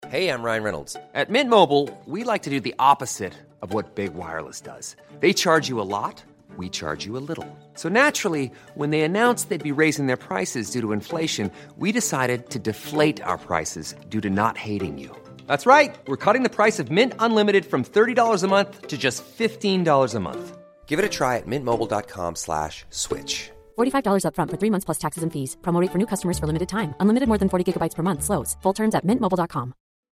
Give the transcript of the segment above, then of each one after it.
Hey, I'm Ryan Reynolds. At Mint Mobile, we like to do the opposite of what Big Wireless does. They charge you a lot, we charge you a little. So naturally, when they announced they'd be raising their prices due to inflation, we decided to deflate our prices due to not hating you. That's right. We're cutting the price of Mint Unlimited from $30 a month to just $15 a month. Give it a try at mintmobile.com/switch. $45 up front for 3 months plus taxes and fees. Promo rate for new customers for limited time. Unlimited more than 40 gigabytes per month. Slows full terms at mintmobile.com.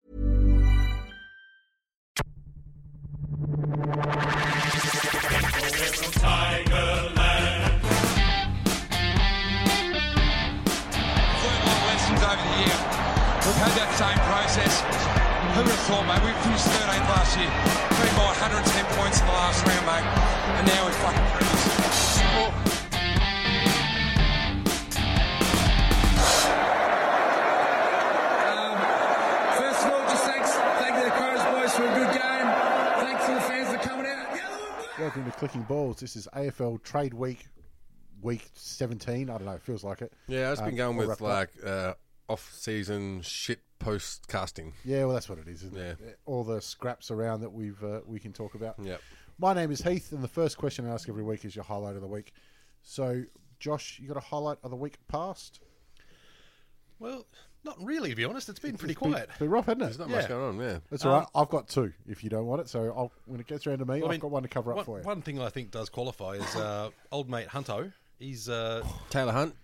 We've had that same process. Who would have thought, mate? We finished 13th last year. Been by 110 points in the last round, mate. And now we're fucking crazy. First of all, just thank the Crows boys for a good game. Thanks to the fans for coming out. Welcome to Clicking Balls. This is AFL Trade Week 17. I don't know, it feels like it. Yeah, I've just been going all with wrapped off-season shit post-casting. Yeah, well, that's what it is, isn't Yeah. it? All the scraps around that we can talk about. Yep. My name is Heath, and the first question I ask every week is your highlight of the week. So, Josh, you got a highlight of the week past? Well, not really, to be honest. It's been pretty quiet. It's been rough, hasn't it? There's not much going on, yeah. That's all right. I've got two, if you don't want it. So when it gets around to me, I've got one to cover up for you. One thing I think does qualify is old mate Hunto. He's Taylor Hunt.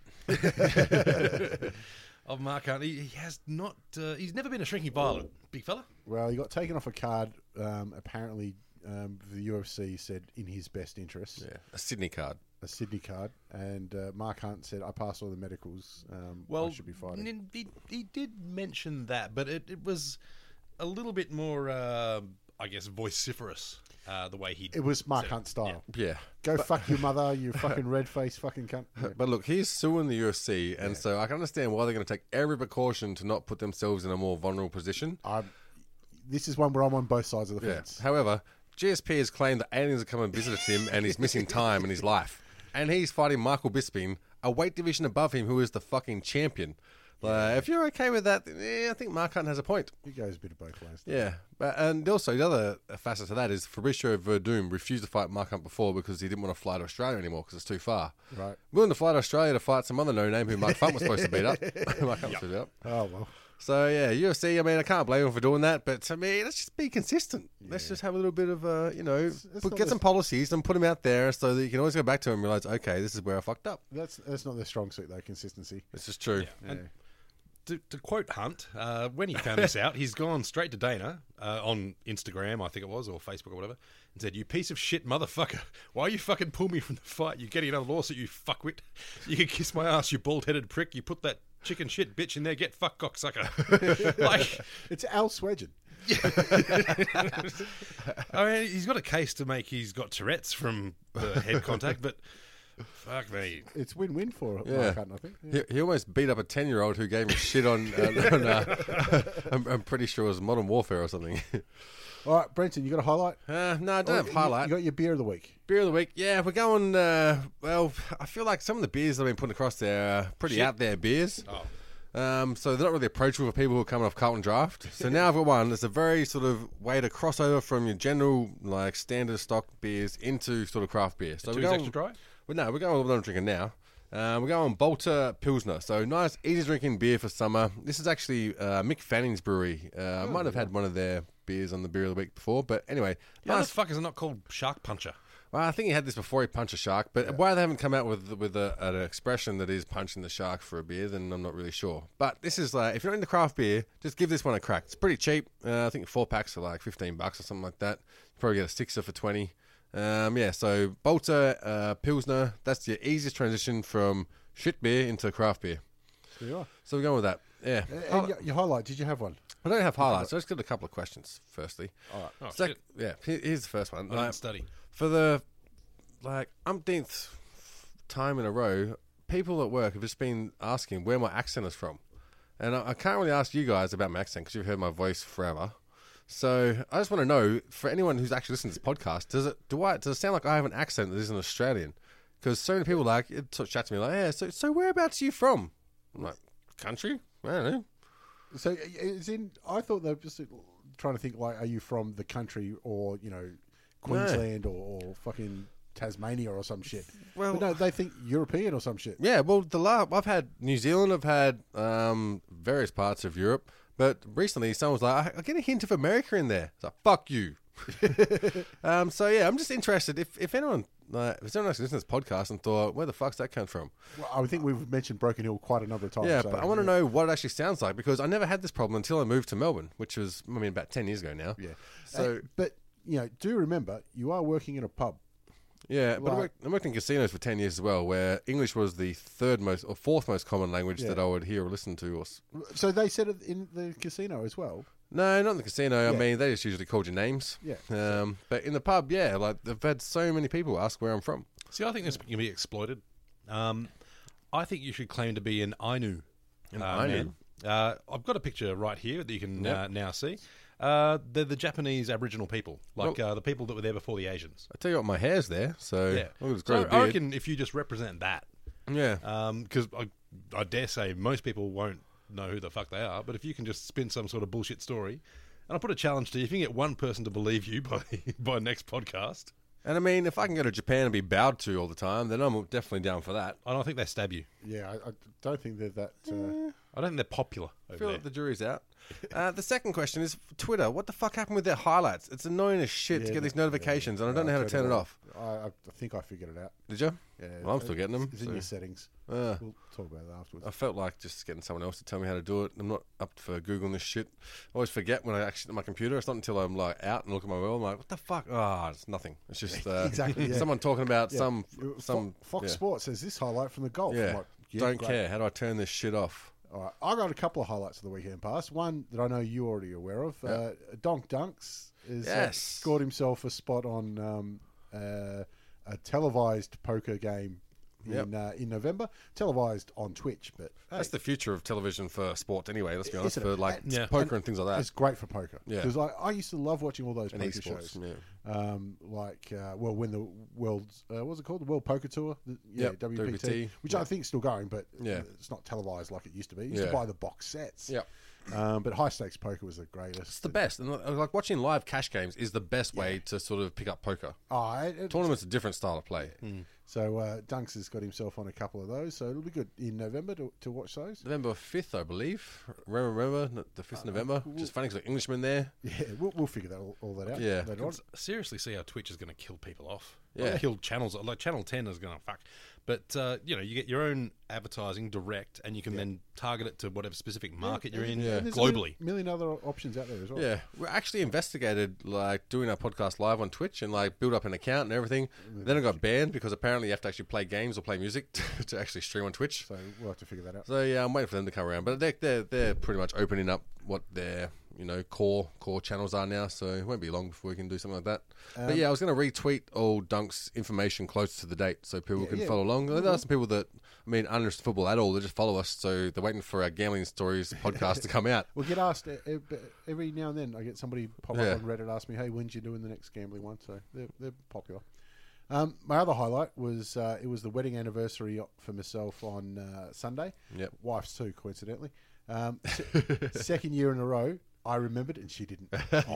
of Mark Hunt. He has not. He's never been a shrinking violet, big fella. Well, he got taken off a card. Apparently, the UFC said in his best interest. Yeah, a Sydney card. A Sydney card, and Mark Hunt said, "I passed all the medicals. I should be fighting." He did mention that, but it was a little bit more, I guess, vociferous. The way he It was Mark Hunt style. Yeah. Go fuck your mother, you fucking red-faced fucking cunt. Yeah. But look, he's suing the UFC, and so I can understand why they're going to take every precaution to not put themselves in a more vulnerable position. This is one where I'm on both sides of the fence. However, GSP has claimed that aliens have come and visited him, and he's missing time in his life. And he's fighting Michael Bisping, a weight division above him, who is the fucking champion. If you're okay with that, I think Mark Hunt has a point. He goes a bit of both ways. Yeah, and also the other facet to that is Fabricio Verdum refused to fight Mark Hunt before because he didn't want to fly to Australia anymore because it's too far. Right. Willing to fly to Australia to fight some other no-name who Mark Hunt was supposed to beat up. Mark Hunt was supposed to beat up. Oh, well. So, yeah, UFC, I mean, I can't blame him for doing that, but to me, let's just be consistent. Yeah. Let's just have a little bit of, get some policies and put them out there so that you can always go back to them and realize, okay, this is where I fucked up. That's not their strong suit, though, consistency. This is true. Yeah. To quote Hunt, when he found this out, he's gone straight to Dana on Instagram, I think it was, or Facebook or whatever, and said, "You piece of shit motherfucker. Why you fucking pull me from the fight? You're getting another lawsuit, you fuckwit. You can kiss my ass, you bald-headed prick. You put that chicken shit bitch in there, get fucked, cocksucker." Like, it's Al Swedgen. I mean, he's got a case to make. He's got Tourette's from the head contact, but fuck me. It's win-win for Mark Hunt, I think. Yeah. He almost beat up a 10-year-old who gave him shit on I'm pretty sure it was Modern Warfare or something. All right, Brenton, you got a highlight? No, I don't have a highlight. You got your beer of the week. Beer of the week, yeah. We're going, well, I feel like some of the beers that I've been putting across there are pretty out there beers. So they're not really approachable for people who are coming off Carlton Draft. So now I've got one that's a very sort of way to cross over from your general, like, standard stock beers into sort of craft beer. So we're going extra dry? Well, no, we're going with what I'm drinking now. We're going Bolter Pilsner. So nice, easy drinking beer for summer. This is actually Mick Fanning's brewery. I might have had one of their beers on the beer of the week before, but anyway. How the fuck is it not called Shark Puncher? Well, I think he had this before he punched a shark, but why they haven't come out with an expression that is punching the shark for a beer, then I'm not really sure. But this is if you're into craft beer, just give this one a crack. It's pretty cheap. I think 4 packs are like $15 or something like that. You probably get a sixer for 20. So Bolter Pilsner, that's your easiest transition from shit beer into craft beer. There you are. So we're going with that. Yeah. And your highlight, did you have one? I don't have highlights. I just got a couple of questions, firstly. All right. Shit. Yeah, here's the first one. I didn't study. For the, umpteenth time in a row, people at work have just been asking where my accent is from. And I can't really ask you guys about my accent because you've heard my voice forever. So I just want to know, for anyone who's actually listening to this podcast, does it sound like I have an accent that isn't Australian? Because so many people chat to me like, yeah, so whereabouts are you from? I'm like, country? I don't know. So it's in. I thought they were just trying to think like, are you from the country or Queensland or fucking Tasmania or some shit? Well, but no, they think European or some shit. Yeah, well, I've had New Zealand, I've had various parts of Europe, but recently someone was like, I get a hint of America in there. It's like, fuck you. So yeah, I'm just interested if anyone actually listened to this podcast and thought, where the fuck's that come from? Well, I think we've mentioned Broken Hill quite a number of times. Yeah, so, but I want to know what it actually sounds like, because I never had this problem until I moved to Melbourne, which was, about 10 years ago now. Yeah. So, but do remember you are working in a pub. yeah, but I worked in casinos for 10 years as well, where English was the third most or fourth most common language that I would hear or listen to. So they said it in the casino as well. No, not in the casino. Yeah. I mean, they just usually called your names. Yeah. But in the pub, yeah, like they've had so many people ask where I'm from. See, I think this can be exploited. I think you should claim to be an Ainu. Ainu? Man. I've got a picture right here that you can now see. They're the Japanese Aboriginal people, like the people that were there before the Asians. I tell you what, my hair's there, so Yeah. look, it's So grown a I beard. reckon if you just represent that, Yeah. because I dare say most people won't know who the fuck they are, but if you can just spin some sort of bullshit story, and I put a challenge to you, if you can get one person to believe you by next podcast, And I mean, if I can go to Japan and be bowed to all the time, then I'm definitely down for that. I don't think they stab you. Yeah, I don't think they're that. I don't think they're popular I over feel there. like the jury's out. The second question is Twitter. What the fuck happened with their highlights? It's annoying as shit to get these notifications, and I don't know how to turn it off. I think I figured it out. Did you? Yeah, Well, I'm still getting them. It's in so. your settings. Uh. We'll talk about that afterwards. I felt like just getting someone else to tell me how to do it. I'm not up for Googling this shit. I always forget when I actually at my computer. It's not until I'm like out and look at my wheel. I'm like, what the fuck? It's nothing. It's just Exactly, yeah. someone talking about Yeah. some Fox yeah. Sports says this highlight from the golf. I'm Yeah. like, Don't great. care. How do I turn this shit off? All right, I got a couple of highlights of the weekend pass. One that I know you're already aware of. Donk Dunks is Yes. scored himself a spot on a televised poker game in November. Televised on Twitch, but That's the future of television for sport anyway, let's be honest, Isn't it? for like Yeah. poker and things like that. it's great for poker. Yeah. Because I used to love watching all those And poker esports, shows. yeah. When the world's what's it called? The World Poker Tour. WPT, which I think is still going, but Yeah. it's not televised like it used to be. You used Yeah. to buy the box sets. Yeah. But high stakes poker was the greatest. It's the best. And like watching live cash games is the best way to sort of pick up poker. Tournaments are a different style of play. So Dunks has got himself on a couple of those, so it'll be good in November to watch those. November 5th, I believe. Remember the 5th of November? Which is funny because the Englishman there. Yeah, we'll figure that all that out. Yeah. later on. Seriously, see how Twitch is going to kill people off. Yeah. Kill channels. Like Channel 10 is going to fuck. But, you get your own advertising direct, and you can then target it to whatever specific market you're in And there's globally. a million other options out there as well. Yeah, we actually investigated like doing our podcast live on Twitch and like build up an account and everything. Then I got banned because apparently you have to actually play games or play music to actually stream on Twitch. So we'll have to figure that out. So yeah, I'm waiting for them to come around, but they're pretty much opening up what their core channels are now. So it won't be long before we can do something like that. But yeah, I was going to retweet all Dunk's information closer to the date so people can follow along. There are some people that aren't interested in football at all. They just follow us, so they're waiting for our Gambling Stories podcast to come out. We'll get asked every now and then. I get somebody pop up on Reddit ask me, "Hey, when's you doing the next gambling one?" So they're popular. My other highlight was it was the wedding anniversary for myself on Sunday. Yep. Wife's too, coincidentally. Second year in a row, I remembered and she didn't.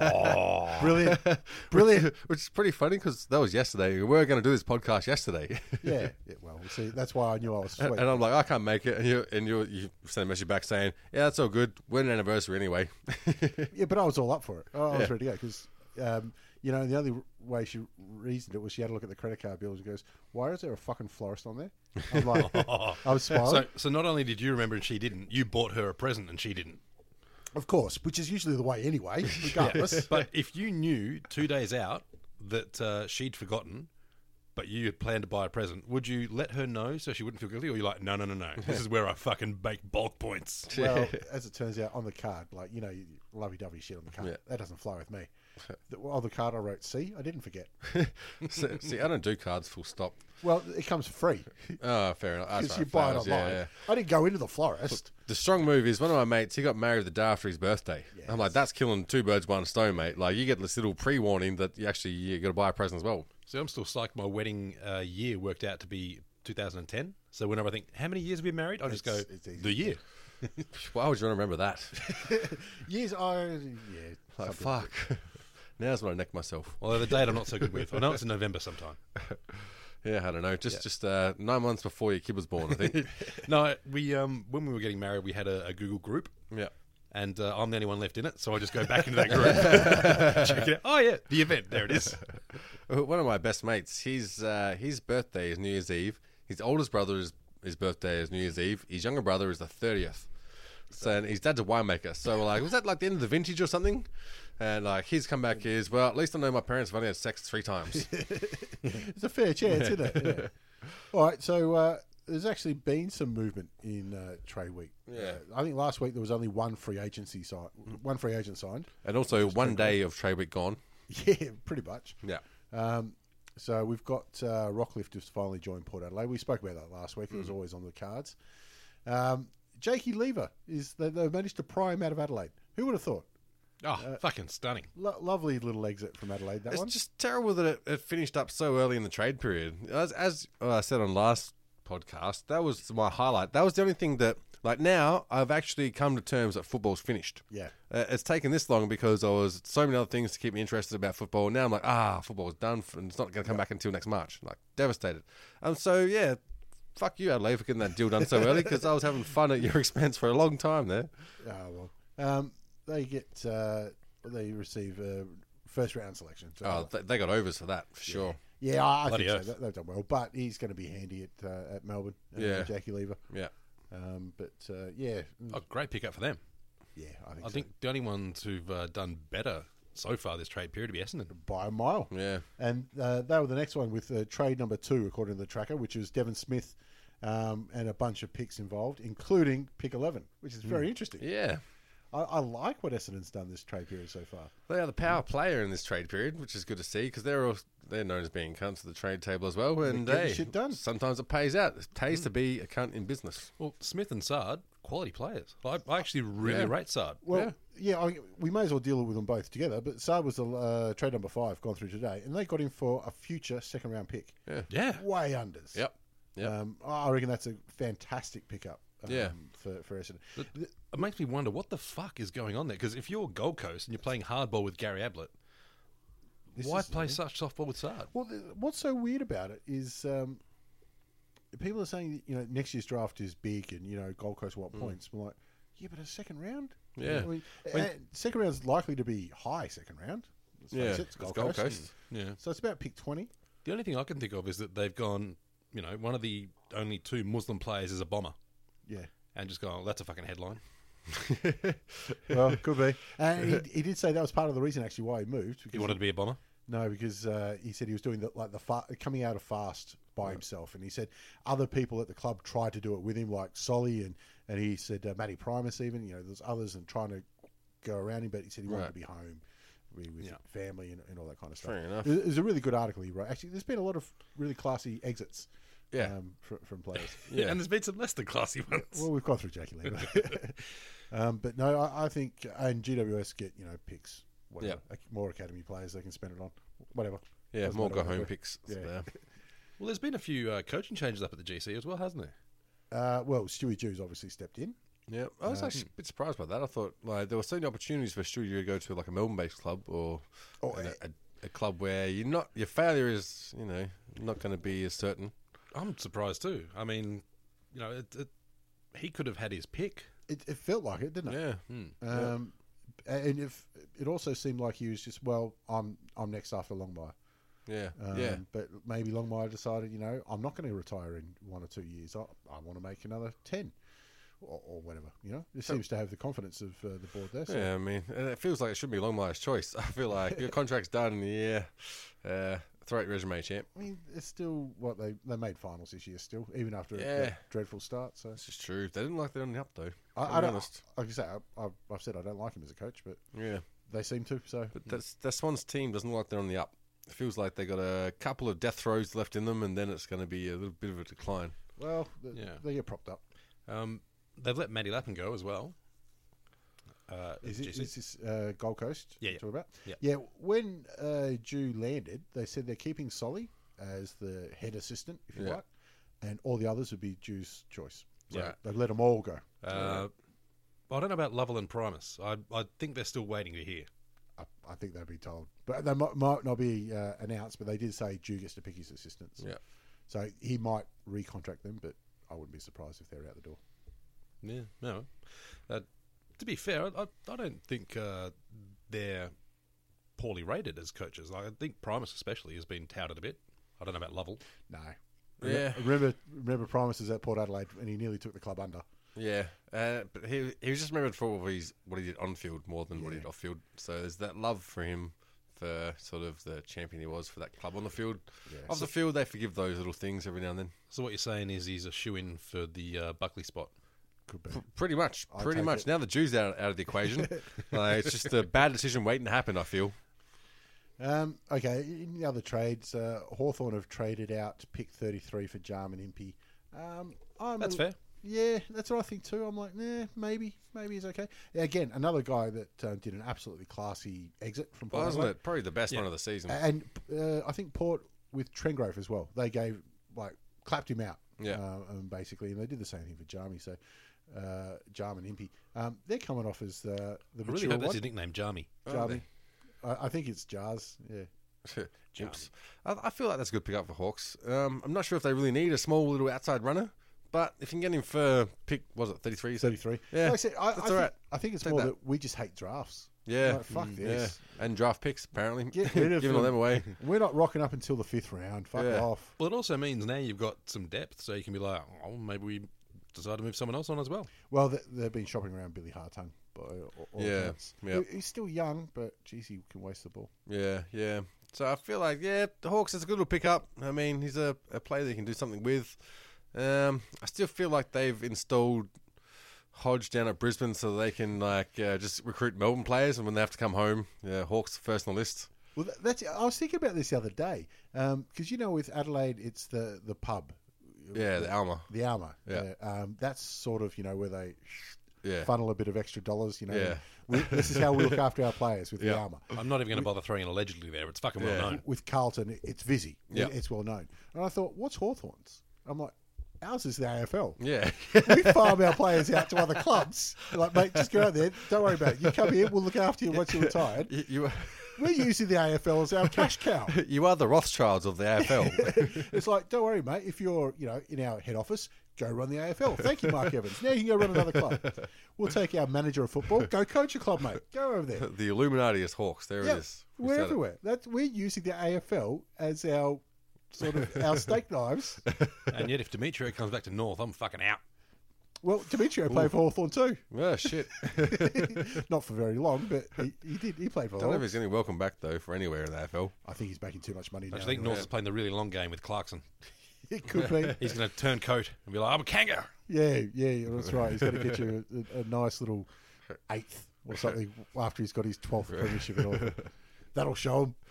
Brilliant. Which is pretty funny because that was yesterday. We were going to do this podcast yesterday. Yeah. Well, see, that's why I knew I was sweet. And I'm like, I can't make it. And you send a message back saying, yeah, that's all good. We're an anniversary anyway. Yeah, but I was all up for it. I was ready to go because, the only way she reasoned it was she had to look at the credit card bills and goes, "Why is there a fucking florist on there?" I'm like, I was smiling. So not only did you remember and she didn't, you bought her a present and she didn't. Of course, which is usually the way anyway, regardless. But if you knew 2 days out that she'd forgotten, but you had planned to buy a present, would you let her know so she wouldn't feel guilty? Or you're like, no, this is where I fucking bake bulk points. Well, as it turns out, on the card, lovey-dovey shit on the card. Yeah. That doesn't fly with me. On the card I wrote C. I didn't forget. See, I don't do cards full stop. Well, it comes free Oh, fair enough. That's because right, you buy it flowers, online. yeah. I didn't go into the florist. The strong move is one of my mates, he got married the day after his birthday. Yes. I'm like, that's killing two birds, one stone, mate. Like, you get this little pre-warning that you got to buy a present as well. So I'm still psyched my wedding year worked out to be 2010. So whenever I think, how many years have we been married? I just go, It's easy. the year. Why would you want to remember that? Years, Like, fuck. Now's when I neck myself. Well, the date I'm not so good with. I know it's in November sometime. Yeah, I don't know. Just 9 months before your kid was born, I think. No, we when we were getting married, we had a Google group. Yeah. And I'm the only one left in it, so I just go back into that group. Check it out. Oh, yeah, the event. There it is. One of my best mates, his birthday is New Year's Eve. His oldest brother his birthday is New Year's Eve. His younger brother is the 30th. So, and his dad's a winemaker. So we're like, was that like the end of the vintage or something? And like his comeback is, well, at least I know my parents have only had sex 3 times. It's a fair chance, isn't it? Yeah. All right, so there's actually been some movement in trade week. Yeah. I think last week there was only one free agent signed. And also 1 day of trade week gone. Yeah, pretty much. Yeah. So we've got Rocklift has finally joined Port Adelaide. We spoke about that last week. It was always on the cards. Jakey Lever they've managed to pry him out of Adelaide. Who would have thought? Oh, fucking stunning. Lovely little exit from Adelaide, that one. It's just terrible that it finished up so early in the trade period. As I said on last podcast, that was my highlight. That was the only thing that, like, now I've actually come to terms that football's finished. Yeah. It's taken this long because I was so many other things to keep me interested about football. Now I'm like, football's done, and it's not going to come back until next March. Like, devastated. So, yeah, fuck you, Adelaide, for getting that deal done so early, because I was having fun at your expense for a long time there. Oh, well. They receive a first round selection. So They got overs for that, for sure. Yeah, I think Bloody so. They've done well, but he's going to be handy at Melbourne. Jakey Lever. Yeah. Oh, great pickup for them. Yeah, I think the only ones who've done better so far this trade period to be Essendon. by a mile. Yeah. And they were the next one with trade number 2, according to the tracker, which is Devon Smith and a bunch of picks involved, including pick 11, which is very interesting. Yeah. I like what Essendon's done this trade period so far. They are the power player in this trade period, which is good to see because they're known as being cunts at the trade table as well. And getting shit done. Sometimes it pays out. It pays to be a cunt in business. Well, Smith and Sard, quality players. I actually really rate Sard. Well, we may as well deal with them both together. But Saab was the trade number 5 gone through today, and they got him for a future second round pick. Yeah. Way unders. Yep. I reckon that's a fantastic pickup. For Essendon. It makes me wonder what the fuck is going on there. Because if you're Gold Coast and you're playing hardball with Gary Ablett, why play such softball with Sard? Well, what's so weird about it is people are saying that, next year's draft is big and Gold Coast what points. I'm like, yeah, but a second round. Yeah. Second round's likely to be high second round. Yeah, it's Gold Coast. Yeah. So it's about pick 20. The only thing I can think of is that they've gone, one of the only 2 Muslim players is a bomber. Yeah. And just gone, that's a fucking headline. Well, could be. And he did say that was part of the reason actually why he moved. He wanted to be a bomber? No, because he said he was doing coming out of fast by himself, and he said other people at the club tried to do it with him, like Solly, and he said Matty Primus even. There's others and trying to go around him, but he said he wanted to be home with family and all that kind of stuff. Fair enough. It was a really good article he wrote. Actually, there's been a lot of really classy exits. From players. Yeah, and there's been some less than classy ones. Well, we've gone through Jakey Lever. But no, I think, and GWS get, picks, whatever, more academy players they can spend it on, whatever. Yeah, Doesn't more matter go-home what they do. picks. Yeah. There. Well, there's been a few coaching changes up at the GC as well, hasn't there? Well, Stewie Jews obviously stepped in. Yeah, I was actually a bit surprised by that. I thought there were so many opportunities for Stewie to go to like a Melbourne-based club or a club where your failure is, not going to be as certain. I'm surprised too. I mean, he could have had his pick. It felt like it, didn't it? Yeah. And if it also seemed like he was just, I'm next after Longmire. Yeah. But maybe Longmire decided, I'm not going to retire in 1 or 2 years. I want to make another 10 or whatever. It seems to have the confidence of the board there. So. Yeah, I mean, it feels like it should be Longmire's choice. I feel like your contract's done in the year. Throw out your resume, champ. I mean, it's still what they made finals this year, still, even after a dreadful start. So this is true. They didn't like that on the up, though. I don't. Like I say, I've said I don't like him as a coach, but they seem to. So, but that Swans team doesn't like they're on the up. It feels like they got a couple of death throws left in them, and then it's going to be a little bit of a decline. Well, they get propped up. They've let Matty Lappin go as well. Is this Gold Coast? Yeah. Talk about? Yeah. When Jew landed, they said they're keeping Solly as the head assistant, if you like, and all the others would be Jew's choice. So they've let them all go. I don't know about Lovell and Primus. I think they're still waiting to hear. I think they'll be told. But they might not be announced, but they did say Dew gets to pick his assistants. Yeah. So he might recontract them, but I wouldn't be surprised if they're out the door. Yeah, no. To be fair, I don't think they're poorly rated as coaches. Like, I think Primus especially has been touted a bit. I don't know about Lovell. No. Yeah. Remember Primus was at Port Adelaide and he nearly took the club under. Yeah, but he was just remembered for what he did on field more than what he did off field. So there's that love for him for sort of the champion he was for that club on the field. Yeah. Off the field, they forgive those little things every now and then. So what you're saying is he's a shoo-in for the Buckley spot? Could be. Pretty much. Pretty much. It. Now the Jew's out of the equation. It's just a bad decision waiting to happen, I feel. Okay, in the other trades, Hawthorn have traded out pick 33 for Jarman Impey. That's fair. Yeah, that's what I think too. I'm like, maybe he's okay. Yeah, again, another guy that did an absolutely classy exit from Port. Wasn't it? Probably the best one of the season. And I think Port with Trengrove as well. They clapped him out. Yeah. Basically, and they did the same thing for Jarmy. So Jarman Impey, they're coming off as the mature I really hope that's his nickname, Jarmy. Jarmy. I think it's Jars. Yeah. Oops. I feel like that's a good pick up for Hawks. I'm not sure if they really need a small little outside runner. But if you can get him for pick, was it 33? 33. Yeah, like I said, that's all right. I think it's more that we just hate drafts. Yeah. Like, fuck this. Yeah. And draft picks, apparently. Get rid of Giving all them away. We're not rocking up until the 5th round. Fuck off. Well, it also means now you've got some depth, so you can be like, oh, maybe we decide to move someone else on as well. Well, they've been shopping around Billy Hartung. He's still young, but, geez, he can waste the ball. Yeah. So I feel like, the Hawks is a good little pick-up. I mean, he's a player that you can do something with. I still feel like they've installed Hodge down at Brisbane so they can just recruit Melbourne players, and when they have to come home, Hawks first on the list. Well, I was thinking about this the other day because with Adelaide, it's the pub. Yeah, the Alma. The Alma. Yeah. That's sort of where they yeah. funnel a bit of extra dollars. Yeah. This is how we look after our players with the Alma. I'm not even going to bother throwing an allegedly there. It's fucking well known. With Carlton, it's Vizzy. Yeah. It's well known. And I thought, what's Hawthorn's? I'm like, ours is the AFL. Yeah. We farm our players out to other clubs. Like, mate, just go out there. Don't worry about it. You come here, we'll look after you once you're retired. We're using the AFL as our cash cow. You are the Rothschilds of the AFL. It's like, don't worry, mate. If you're, in our head office, go run the AFL. Thank you, Mark Evans. Now you can go run another club. We'll take our manager of football. Go coach a club, mate. Go over there. The Illuminati is Hawks. There it is. We're everywhere. We're using the AFL as our sort of our steak knives. And yet, if Demetrio comes back to North, I'm fucking out. Well, Demetrio played for Hawthorn too. Oh, shit. Not for very long, but he did. He played for Hawthorn. I don't know if he's going to be welcome back, though, for anywhere in the AFL. I think he's making too much money now. I think North is playing the really long game with Clarkson. It could be. He's going to turn coat and be like, I'm a kangaroo. Yeah, that's right. He's going to get you a nice little 8th or something after he's got his 12th premiership and all. That'll show him.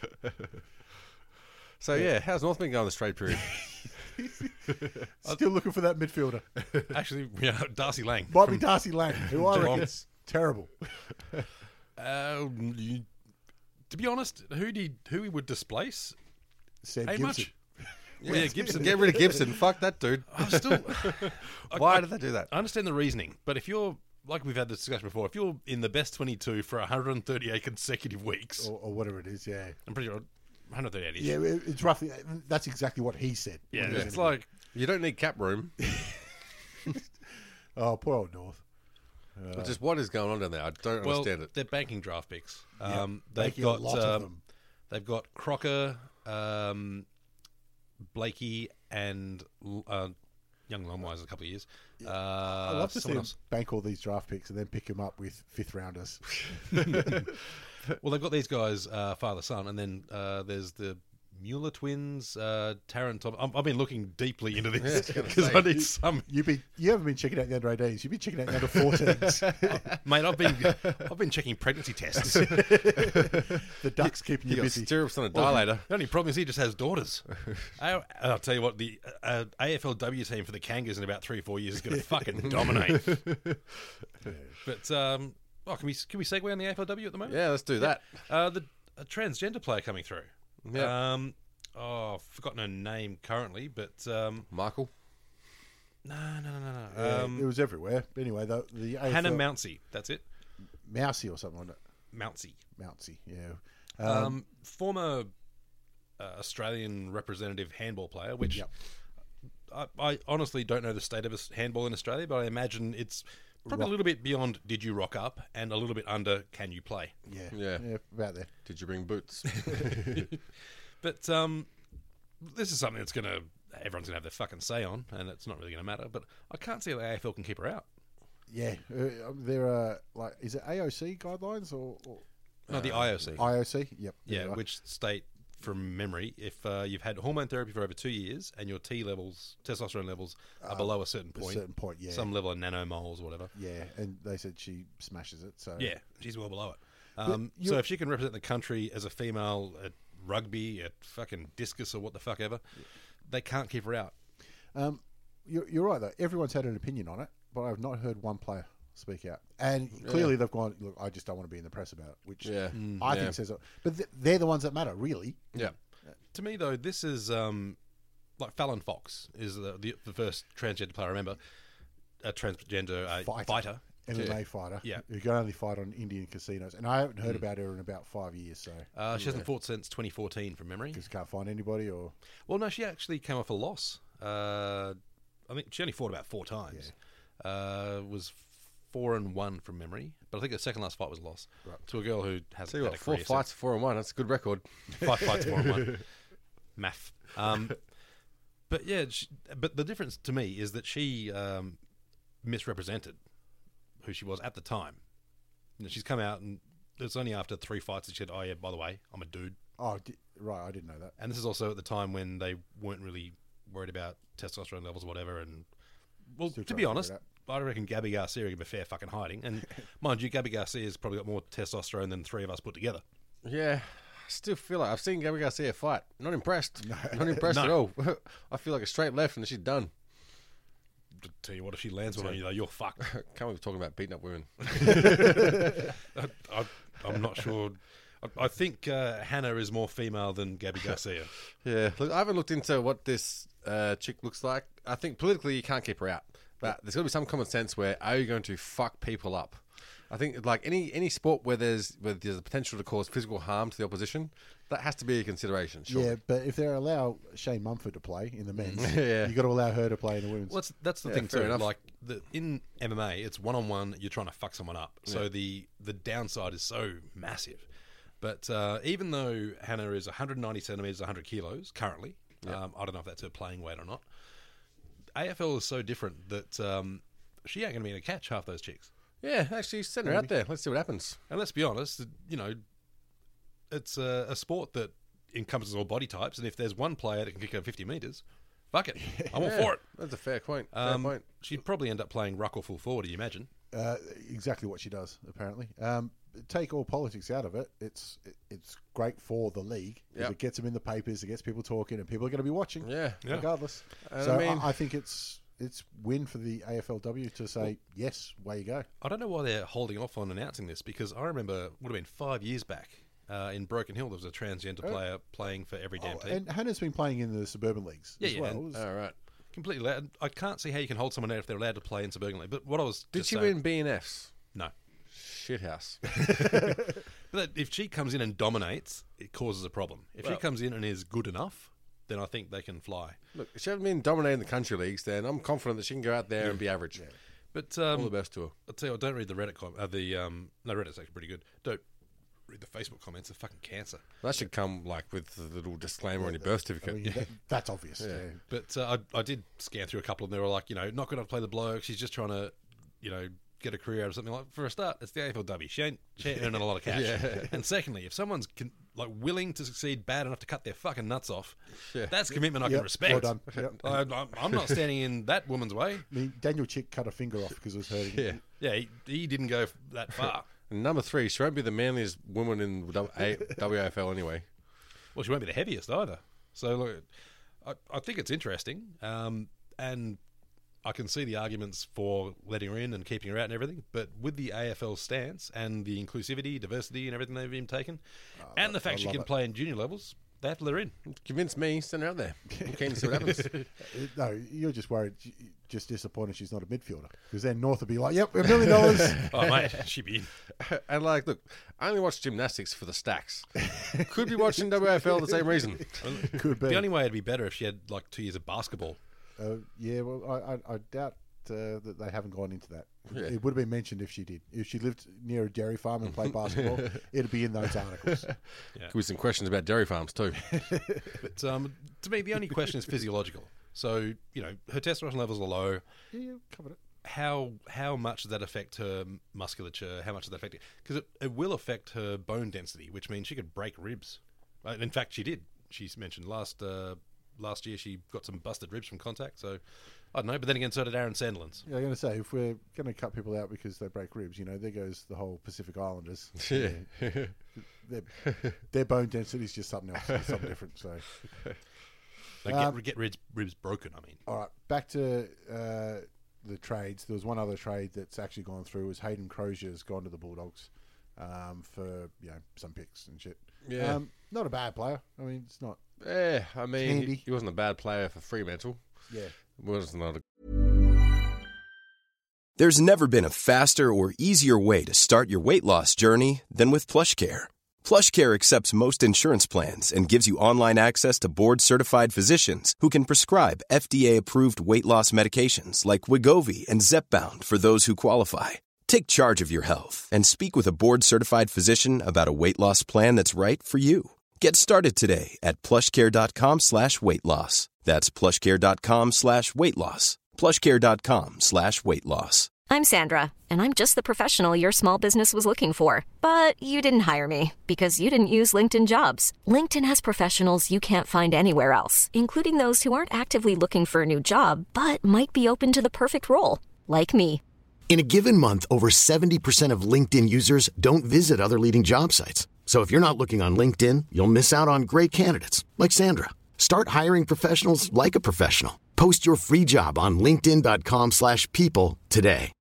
So, how's North been going this trade period? Still looking for that midfielder. Actually, Darcy Lang. Might be Darcy Lang, who I reckon is terrible. To be honest, who he would displace? Said Ain't Gibson. much. Yeah, Gibson. Get rid of Gibson. Fuck that dude. I'm still. Why did they do that? I understand the reasoning, but if you're, like we've had this discussion before, if you're in the best 22 for 138 consecutive weeks, or whatever it is, I'm pretty sure 138 ish. Yeah, it's roughly. That's exactly what he said. Yeah, it's like you don't need cap room. Oh, poor old North. Just what is going on down there? I don't understand it. They're banking draft picks. They've got a lot of them. They've got Crocker, Blakey, and young Longwise a couple of years. I love to see them bank all these draft picks and then pick them up with 5th rounders. Well, they've got these guys, father son, and then there's the Mueller twins, Taron Thomas. I've been looking deeply into this because I need some. You haven't been checking out the under 18s. You've been checking out the under 14s, mate. I've been checking pregnancy tests. The ducks keeping you busy. Stirrups on a dilator. The only problem is he just has daughters. I'll tell you what, the AFLW team for the Kangas in about 3 or 4 years is going to fucking dominate. But can we segue on the AFLW at the moment? Yeah, let's do that. A transgender player coming through. Yeah. I've forgotten her name currently, but Michael. No. Yeah, it was everywhere. But anyway, the AFL, Hannah Mounsey. That's it. Mousey or something like that. Mounsey. Yeah. Former Australian representative handball player, which Yep. I honestly don't know the state of handball in Australia, but I imagine it's probably a little bit beyond did you rock up and a little bit under can you play. Yeah, about there. Did you bring boots? But this is something that's everyone's going to have their fucking say on, and it's not really going to matter. But I can't see how the AFL can keep her out. Yeah, there are is it AOC guidelines or No, the IOC. IOC? Yep. there Yeah, you are. which state from memory, if you've had hormone therapy for over 2 years and your testosterone levels are below a certain point, yeah. some level of nanomoles or whatever. Yeah, and they said she smashes it. So Yeah, she's well below it. So if she can represent the country as a female at rugby, at fucking discus or what the fuck ever, they can't keep her out. You're right though. Everyone's had an opinion on it, but I've not heard one player speak out. And clearly they've gone, look, I just don't want to be in the press about it, which I think says it. But they're the ones that matter, really. Yeah. To me, though, this is like Fallon Fox is the first transgender player I remember, a transgender fighter. MMA fighter. Yeah. Who can only fight on Indian casinos. And I haven't heard about her in about 5 years, so. She hasn't fought since 2014 from memory. Because can't find anybody or. Well, no, she actually came off a loss. I think she only fought about 4 times. Was 4-1 from memory, but I think her second last fight was a loss to a girl who hasn't had a Four career fights, 4-1. That's a good record. 5 fights, 4-1. Math. But yeah, but the difference to me is that she misrepresented who she was at the time. You know, she's come out and it's only after 3 fights that she said, "Oh yeah, by the way, I'm a dude." Oh, right, I didn't know that. And this is also at the time when they weren't really worried about testosterone levels or whatever. And well, Still to trying be to honest, figure I reckon Gabby Garcia gave a fair fucking hiding. And mind you, Gabby Garcia's probably got more testosterone than 3 of us put together. Yeah. I still feel like I've seen Gabby Garcia fight. Not impressed. Not impressed at all. I feel like a straight left and she's done. Tell you what, if she lands one on you, though, you're fucked. Can't be talking about beating up women. I'm not sure. I think Hannah is more female than Gabby Garcia. Yeah. Look, I haven't looked into what this chick looks like. I think politically you can't keep her out. But there's got to be some common sense where are you going to fuck people up? I think like any sport where there's a potential to cause physical harm to the opposition, that has to be a consideration. Sure. Yeah, but if they allow Shane Mumford to play in the men's, Yeah. you got to allow her to play in the women's. Well, that's the thing fair too. enough. Like in MMA, it's 1-on-1. You're trying to fuck someone up, so the downside is so massive. But even though Hannah is 190 centimeters, 100 kilos currently, I don't know if that's her playing weight or not. AFL is so different that she ain't going to be able to catch half those chicks. Yeah, actually send her out there. Let's see what happens. And let's be honest, you know, it's a sport that encompasses all body types, and if there's one player that can kick over 50 metres, fuck it. I'm all for it. That's a fair point. Fair point. She'd probably end up playing ruck or full forward, you imagine. Exactly what she does, apparently. Take all politics out of it. It's great for the league. Yep. It gets them in the papers. It gets people talking, and people are going to be watching. Yeah. regardless. And So I mean- I think it's win for the AFLW to say yes. Way you go. I don't know why they're holding off on announcing this, because I remember it would have been 5 years back in Broken Hill there was a transgender player playing for every damn team. And Hannah's been playing in the suburban leagues as well. and- All right. Completely allowed. I can't see how you can hold someone out if they're allowed to play in suburban league. But what I was Did just she saying- win BNFs? No. Shithouse. But if she comes in and dominates, it causes a problem. If she comes in and is good enough, then I think they can fly. Look, if she hasn't been dominating the country leagues, then I'm confident that she can go out there and be average. But All the best to her. I'll tell you what, don't read the Reddit no, Reddit's actually pretty good. Don't read the Facebook comments. They're fucking cancer. That should come like with a little disclaimer on your birth I certificate. mean, that's obvious. Yeah. But I did scan through a couple, and they were like, you know, not good enough to play the bloke. She's just trying to, you know, get a career out of something. Like, for a start, it's the AFLW. She ain't earning a lot of cash. And secondly, if someone's willing to succeed bad enough to cut their fucking nuts off, that's commitment I can Yep, respect. well done. Yep. I'm not standing in that woman's way. I mean, Daniel Chick cut a finger off because it was hurting. Yeah, he didn't go that far. And number 3, she won't be the manliest woman in WAFL anyway. Well, she won't be the heaviest either. So look, I think it's interesting, and I can see the arguments for letting her in and keeping her out and everything. But with the AFL stance and the inclusivity, diversity, and everything they've been taken, and the fact she love can it. play in junior levels, they're in. Convince me, send her out there. I'm keen to see what happens. No, you're just worried, just disappointed she's not a midfielder. Because then North would be like, yep, $1 million. Oh, mate, she'd be in. And like, look, I only watch gymnastics for the stacks. Could be watching WAFL the same reason. Could be. The only way it'd be better if she had like 2 years of basketball. Yeah, well, I doubt that they haven't gone into that. Yeah. It would have been mentioned if she did. If she lived near a dairy farm and played basketball, it'd be in those articles. Could be some questions about dairy farms too. But to me, the only question is physiological. So, her testosterone levels are low. Yeah, covered it. How much does that affect her musculature? How much does that affect it? Because it will affect her bone density, which means she could break ribs. In fact, she did. She's mentioned last year she got some busted ribs from contact. So, I don't know. But then again, so did Aaron Sandilands. Yeah, I'm going to say, if we're going to cut people out because they break ribs, there goes the whole Pacific Islanders. Yeah. Their bone density is just something else. It's something different. So, Get ribs broken, I mean. all right, back to the trades. There was one other trade that's actually gone through. Was Hayden Crozier's gone to the Bulldogs for some picks and shit. Yeah. Not a bad player. I mean, it's not. Yeah, I mean, Handy. he wasn't a bad player for Fremantle. Yeah. Was not a There's never been a faster or easier way to start your weight loss journey than with PlushCare. PlushCare accepts most insurance plans and gives you online access to board-certified physicians who can prescribe FDA-approved weight loss medications like Wegovy and Zepbound for those who qualify. Take charge of your health and speak with a board-certified physician about a weight loss plan that's right for you. Get started today at plushcare.com/weight loss. That's plushcare.com/weight loss. plushcare.com/weight loss. I'm Sandra, and I'm just the professional your small business was looking for. But you didn't hire me because you didn't use LinkedIn Jobs. LinkedIn has professionals you can't find anywhere else, including those who aren't actively looking for a new job, but might be open to the perfect role, like me. In a given month, over 70% of LinkedIn users don't visit other leading job sites. So if you're not looking on LinkedIn, you'll miss out on great candidates like Sandra. Start hiring professionals like a professional. Post your free job on linkedin.com/people today.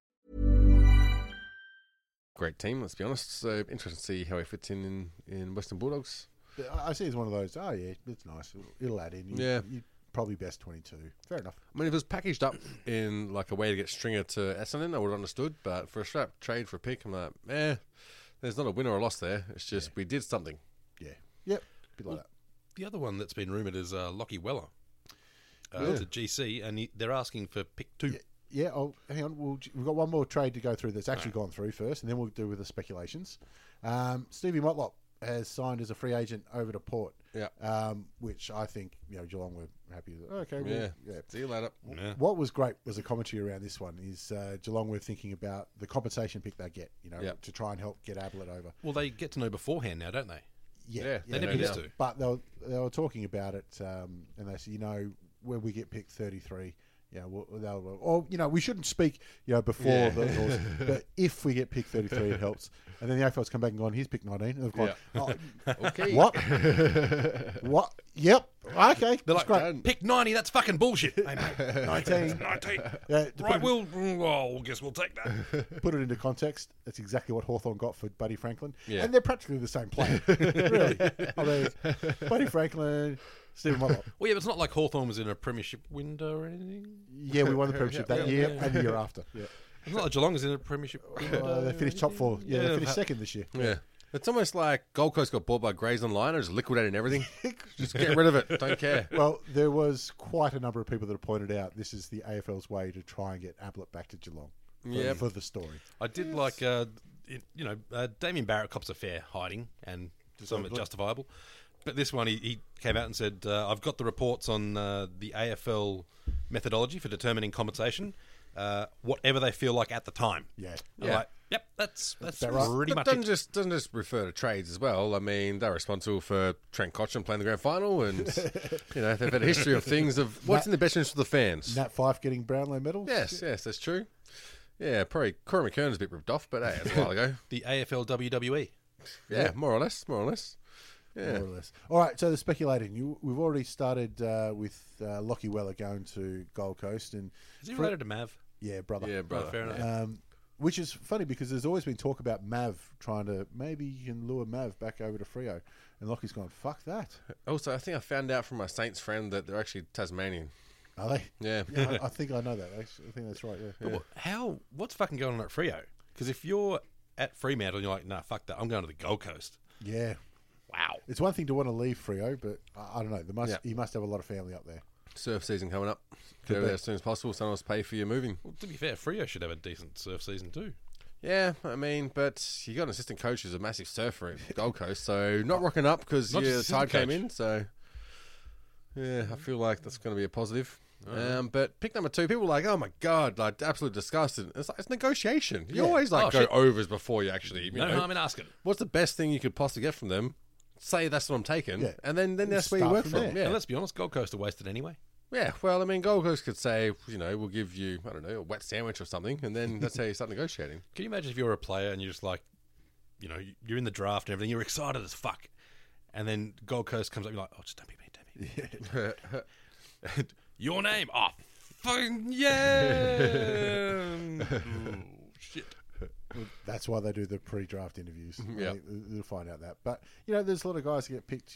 great team, let's be honest. So interesting to see how he fits in Western Bulldogs. I see it's one of those, it's nice. It'll add in. You probably best 22. Fair enough. I mean, if it was packaged up in like a way to get Stringer to Essendon, I would have understood. But for a strap trade for a pick, I'm like, there's not a win or a loss there. It's just we did something. Yeah. Yep. Bit like that. The other one that's been rumoured is Lockie Weller to GC, and they're asking for pick 2. Yeah. Oh, hang on. We've got one more trade to go through that's actually gone through first, and then we'll do with the speculations. Stevie Motlop has signed as a free agent over to Port. Yeah. Which I think Geelong were happy with. Okay. Yeah. See you later. Yeah. What was great was a commentary around this one. Is Geelong were thinking about the compensation pick they get, to try and help get Ablett over. Well, they get to know beforehand now, don't they? Yeah, they never used to. But they were talking about it, and they said, when we get picked 33. We shouldn't speak, before the rules. But if we get pick 33, it helps. And then the AFL's come back and gone, here's pick 19. And they've gone, okay. What? What? Yep. Okay. They're like, great. Pick 90, that's fucking bullshit. Hey, mate. 19. 19. Yeah, Right, guess we'll take that. Put it into context, that's exactly what Hawthorn got for Buddy Franklin. Yeah. And they're practically the same player. Really. I mean, Buddy Franklin, Stephen Motlop. Well, yeah, but it's not like Hawthorn was in a premiership window or anything. Yeah, we won the premiership that year and the year after. Yeah. It's not like Geelong was in a premiership window. They finished top 4. Yeah, they finished second this year. Yeah. It's almost like Gold Coast got bought by Grays Online, just liquidating everything. Just get rid of it. Don't care. Well, there was quite a number of people that have pointed out this is the AFL's way to try and get Ablett back to Geelong for the story. I did like, Damien Barrett cops a fair hiding, and some of it justifiable. But this one, he came out and said, I've got the reports on the AFL methodology for determining compensation, whatever they feel like at the time. Yeah. Like, yep, that's right? pretty much doesn't it. doesn't just refer to trades as well. I mean, they're responsible for Trent Cotchin playing the grand final, and they've had a history of things of what's in the best interest of the fans. Nat Fyfe getting Brownlow medals. Yes, that's true. Yeah, probably Corey McKern's a bit ripped off, but hey, that's a while ago. The AFL WWE. Yeah, more or less. Yeah. More or less. All right, so the speculating. We've already started with Lockie Weller going to Gold Coast. And Is he related to Mav? Yeah, brother. Yeah, brother. Fair enough. Which is funny because there's always been talk about Mav trying to, maybe you can lure Mav back over to Freo. And Lockie's gone, fuck that. Also, I think I found out from my Saints friend that they're actually Tasmanian. Are they? Yeah. I think I know that. I think that's right, yeah. But what's fucking going on at Freo? Because if you're at Fremantle and you're like, nah, fuck that, I'm going to the Gold Coast. Yeah. Wow. It's one thing to want to leave Freo, but I don't know. You must have a lot of family up there. Surf season coming up. Get over there as soon as possible. Someone else pay for your moving. Well, to be fair, Freo should have a decent surf season too. Yeah, I mean, but you got an assistant coach who's a massive surfer at Gold Coast, so not rocking up because the tide came in. So, yeah, I feel like that's going to be a positive. But pick number 2, people are like, oh my God, like absolutely disgusted. It's like, it's negotiation. You always go overs before you actually. You know, harm in asking. What's the best thing you could possibly get from them? Say that's what I'm taking, and then that's where you work from. Yeah. And let's be honest, Gold Coast are wasted anyway. Yeah, well, I mean, Gold Coast could say, we'll give you, I don't know, a wet sandwich or something, and then that's how you start negotiating. Can you imagine if you're a player and you're just like, you're in the draft and everything, you're excited as fuck, and then Gold Coast comes up, you're like, oh, just don't be mean. Yeah. Your name? Oh, fucking yeah! Ooh, shit. Well, that's why they do the pre-draft interviews. Yeah, they'll find out that. But there's a lot of guys who get picked.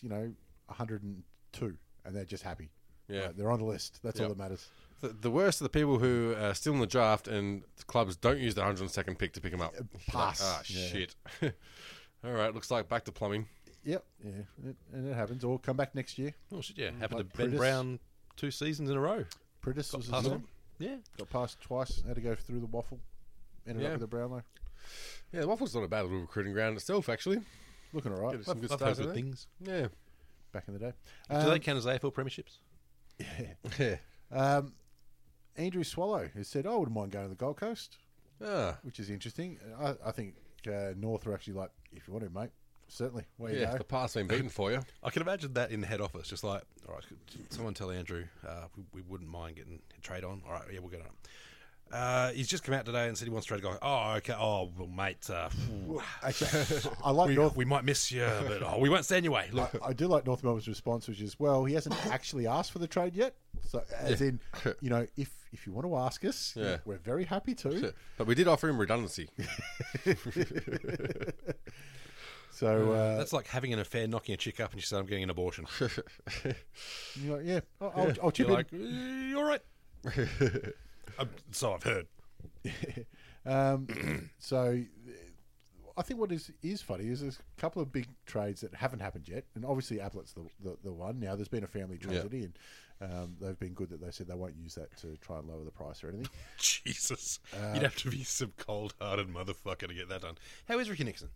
102, and they're just happy. Yeah, they're on the list. That's all that matters. The worst are the people who are still in the draft and the clubs don't use the 102nd pick to pick them up. Pass. Shit. All right, looks like back to plumbing. Yep. Yeah, and it happens. Or come back next year. Oh shit! Yeah, happened to Ben Brown 2 seasons in a row. Pritis was his name. Yeah, got passed twice. Had to go through the waffle. Ended up with the Brownlow. Yeah, the Waffle's not a bad little recruiting ground itself, actually. Looking all right. Some good I've stars heard in good there. things. Yeah. Back in the day. Do they count as AFL premierships? Yeah. Andrew Swallow has said, I wouldn't mind going to the Gold Coast, which is interesting. I think North are actually like, if you want to, mate, certainly. Where you go. The path's been beaten for you. I can imagine that in the head office, just like, all right, someone tell Andrew we wouldn't mind getting a trade on. All right, yeah, we'll get on. He's just come out today and said he wants to trade a guy. Oh, okay. Oh, well, mate. Actually, I like North. We might miss you, but we won't stand your way. Look. I do like North Melbourne's response, which is, well, he hasn't actually asked for the trade yet. So, as in, if you want to ask us, we're very happy to. But we did offer him redundancy. So that's like having an affair, knocking a chick up, and she said, "I'm getting an abortion." You're like, yeah, I'll chip in. Like, you're right. So I've heard. So I think what is funny is there's a couple of big trades that haven't happened yet, and obviously Ablett's the one. Now there's been a family tragedy, and they've been good that they said they won't use that to try and lower the price or anything. Jesus, you'd have to be some cold-hearted motherfucker to get that done. How is Ricky Nixon?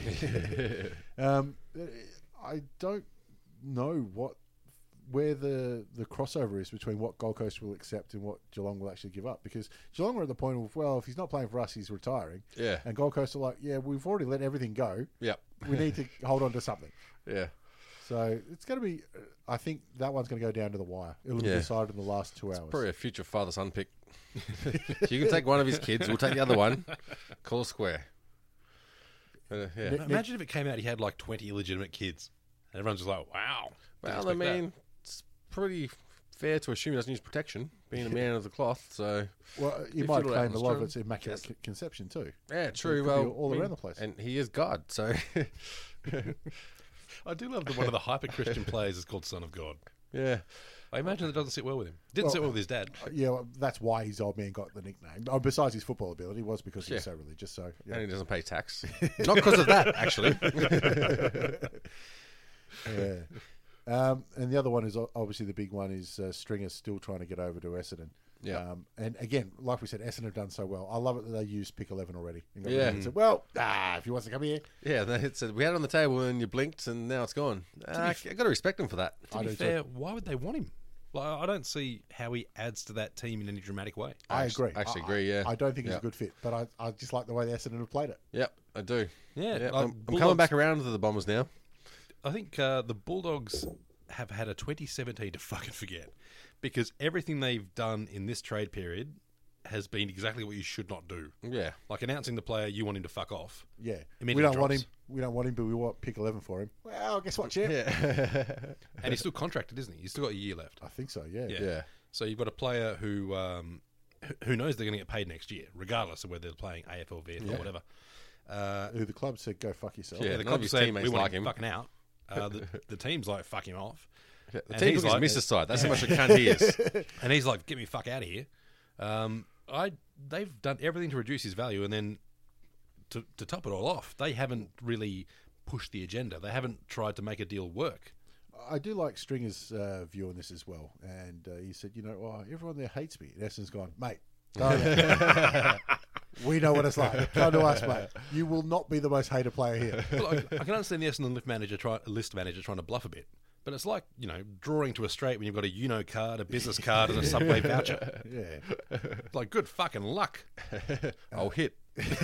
I don't know where the crossover is between what Gold Coast will accept and what Geelong will actually give up, because Geelong are at the point of, well, if he's not playing for us, he's retiring. Yeah. And Gold Coast are like, yeah, we've already let everything go. Yep. We need to hold on to something. Yeah. So it's going to be, I think that one's going to go down to the wire. It'll be decided in the last 2 hours. It's probably a future father-son pick. You can take one of his kids, we'll take the other one. Call it square. Imagine if it came out he had like 20 illegitimate kids. And everyone's just like, wow. Well, I mean, it's pretty fair to assume he doesn't use protection, being a man of the cloth. So, well, you might claim a lot of it's immaculate conception too. Yeah, true. So well, all around the place, and he is God. So, I do love that one of the hyper Christian players is called Son of God. Yeah, I imagine that doesn't sit well with him. Didn't sit well with his dad. Yeah, well, that's why his old man got the nickname. Besides his football ability, was because he was so religious. So, and he doesn't pay tax. Not because of that, actually. Yeah. And the other one is obviously the big one is Stringer still trying to get over to Essendon. Yeah. And again, like we said, Essendon have done so well. I love it that they used pick 11 already. And said, well, if he wants to come here. Yeah, they said, we had it on the table and you blinked and now it's gone. I got to respect him for that. To be fair, why would they want him? Like, I don't see how he adds to that team in any dramatic way. I agree. I actually agree, yeah. I don't think he's a good fit, but I just like the way the Essendon have played it. Yep, I do. Yeah. Yep. I'm coming back around to the Bombers now. I think the Bulldogs have had a 2017 to fucking forget, because everything they've done in this trade period has been exactly what you should not do. Yeah. Like announcing the player, you want him to fuck off. Yeah. We don't want him, but we want pick 11 for him. Well, guess what, champ? Yeah. And he's still contracted, isn't he? He's still got a year left. I think so, yeah. Yeah. So you've got a player who who knows they're going to get paid next year, regardless of whether they're playing AFL, VFL, or whatever. Who the club said, go fuck yourself. Yeah, the club said, we want him fucking out. The team's like, fuck him off. Yeah, the team took his missus side. That's how much a cunt he is. And he's like, get me fuck out of here. They've done everything to reduce his value, and then to top it all off, they haven't really pushed the agenda. They haven't tried to make a deal work. I do like Stringer's view on this as well. And he said, everyone there hates me. And Essendon's gone, mate, go there. We know what it's like. Come to us, mate. You will not be the most hated player here. Well, I can understand the Essendon list manager trying to bluff a bit. But it's like, drawing to a straight when you've got a Uno card, a business card, and a Subway voucher. Yeah. It's like, good fucking luck. I'll hit.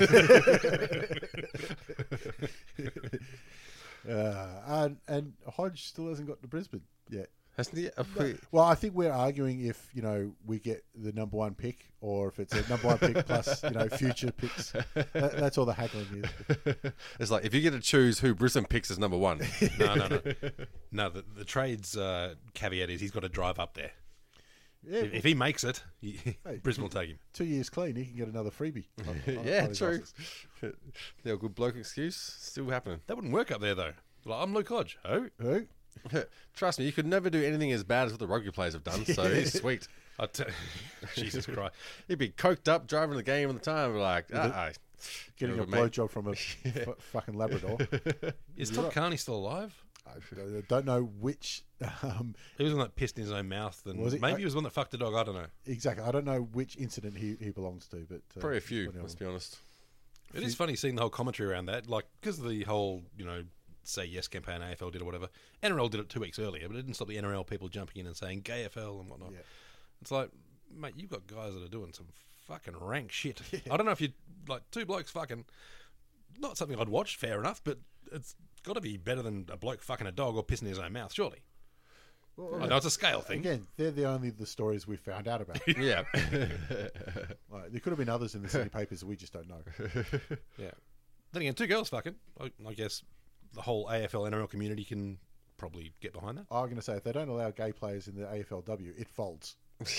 And Hodge still hasn't got to Brisbane yet. Hasn't he? Well, I think we're arguing if, we get the number one pick or if it's a number one pick plus, future picks. That's all the haggling is. It's like, if you get to choose who Brisbane picks as number one. No. No, the trade's caveat is he's got to drive up there. Yeah, if he makes it, Brisbane will take him. 2 years clean, he can get another freebie. Yeah, true. The good bloke excuse, still happening. That wouldn't work up there, though. Like, I'm Luke Hodge. Who? Trust me, you could never do anything as bad as what the rugby players have done, so he's sweet. Jesus Christ. He'd be coked up, driving the game all the time, like, getting a blowjob from a fucking Labrador. Is Todd Carney still alive? I don't know which... he was the one that pissed in his own mouth. And maybe he was the one that fucked the dog, I don't know. Exactly. I don't know which incident he belongs to, but... Probably a few, let's be honest. It is funny seeing the whole commentary around that, like, because of the whole, Say Yes campaign AFL did or whatever. NRL did it 2 weeks earlier, but it didn't stop the NRL people jumping in and saying GayFL and whatnot. Yeah. It's like, mate, you've got guys that are doing some fucking rank shit. Yeah. I don't know if you like two blokes fucking. Not something I'd watch, fair enough, but it's got to be better than a bloke fucking a dog or pissing in his own mouth, surely. Well, I know it's a scale thing. Again, they're the stories we found out about. Yeah. Like, there could have been others in the city papers that we just don't know. Yeah. Then again, two girls fucking. I guess the whole AFL NRL community can probably get behind that. I'm going to say, if they don't allow gay players in the AFLW, it folds.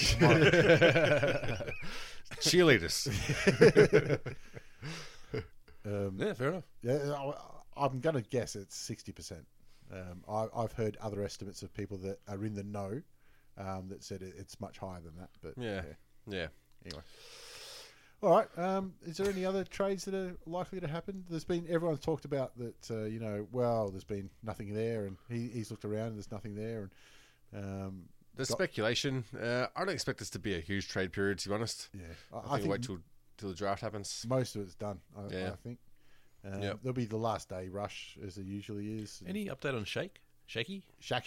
Cheerleaders. Yeah, fair enough. Yeah, I'm going to guess it's 60%. I've heard other estimates of people that are in the know that said it's much higher than that. But yeah. Anyway. All right. Is there any other trades that are likely to happen? Everyone's talked about that. There's been nothing there, and he's looked around and there's nothing there. And there's speculation. I don't expect this to be a huge trade period, to be honest. Yeah, I think wait till the draft happens. Most of it's done. I think. There'll be the last day rush as there usually is. Any update on Shaky?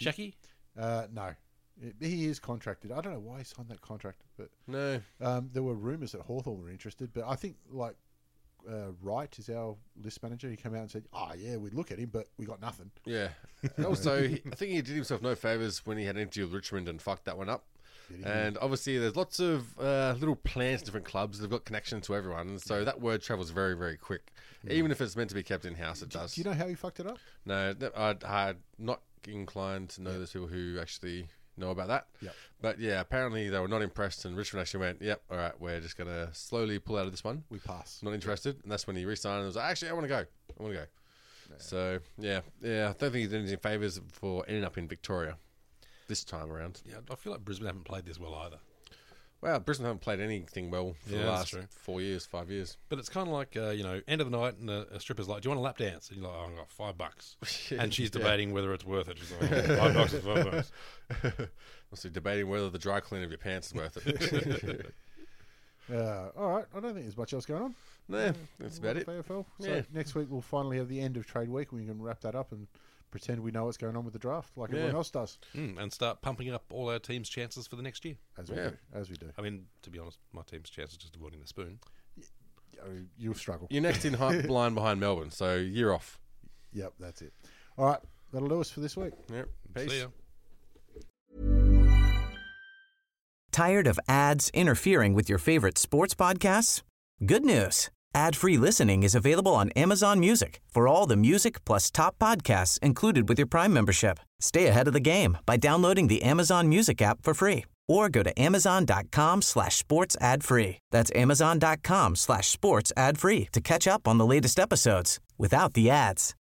No. He is contracted. I don't know why he signed that contract, but no. There were rumours that Hawthorn were interested, but I think Wright is our list manager. He came out and said, we'd look at him, but we got nothing. Yeah. Also, I think he did himself no favours when he had an interview with Richmond and fucked that one up. And obviously there's lots of little plans in different clubs. They've got connection to everyone, and so that word travels very, very quick. Even if it's meant to be kept in-house, it does. Do you know how he fucked it up? No, I'm not inclined to know those people who actually know about that. Yep. But yeah, apparently they were not impressed, and Richmond actually went, yep, all right, we're just going to slowly pull out of this one. We pass. Not interested. And that's when he re-signed and was like, actually, I want to go. Yeah. So, yeah, I don't think he did anything favours for ending up in Victoria this time around. Yeah, I feel like Brisbane haven't played this well either. Well, Brisbane haven't played anything well for the last 5 years. But it's kind of like, end of the night and a stripper's like, do you want a lap dance? And you're like, I've got $5. And she's debating whether it's worth it. She's like, $5 is $5. Also debating whether the dry clean of your pants is worth it. All right. I don't think there's much else going on. No, that's about it. AFL. So next week we'll finally have the end of trade week. We can wrap that up and pretend we know what's going on with the draft like everyone else does. And start pumping up all our team's chances for the next year. As we do. I mean, to be honest, my team's chance is just avoiding the spoon. You'll struggle. You're next in blind behind Melbourne, so you're off. Yep, that's it. All right, that'll do us for this week. Yep, peace. See ya. Tired of ads interfering with your favorite sports podcasts? Good news. Ad-free listening is available on Amazon Music for all the music plus top podcasts included with your Prime membership. Stay ahead of the game by downloading the Amazon Music app for free or go to amazon.com/sports ad free. That's amazon.com/sports ad free to catch up on the latest episodes without the ads.